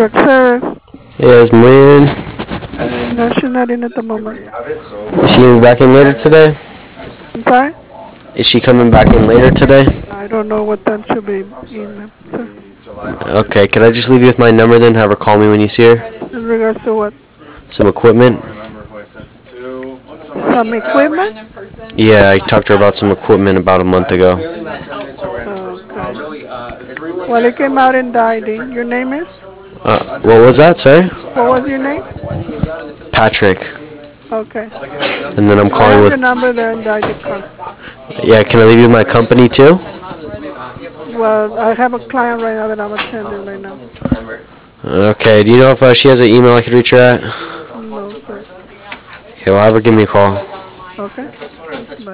Roxana. Yeah, it's Marianne. No, she's not in at the moment. Is she back in later today? I'm sorry? Is she coming back in later today? I don't know what time she'll be in, sir. Okay, can I just leave you with my number then? Have her call me when you see her? In regards to what? Some equipment? Some equipment? Yeah, I talked to her about some equipment about a month ago. Okay. Well, it came out in the ID. Your name is? What was that, sorry? What was your name? Patrick. Okay. And then I'm I calling have with... your number there in the ID card. Yeah, can I leave you with my company too? Well, I have a client right now that I'm attending right now. Okay, do you know if she has an email I could reach her at? No, sir. Okay, well, have her give me a call. Okay. Bye.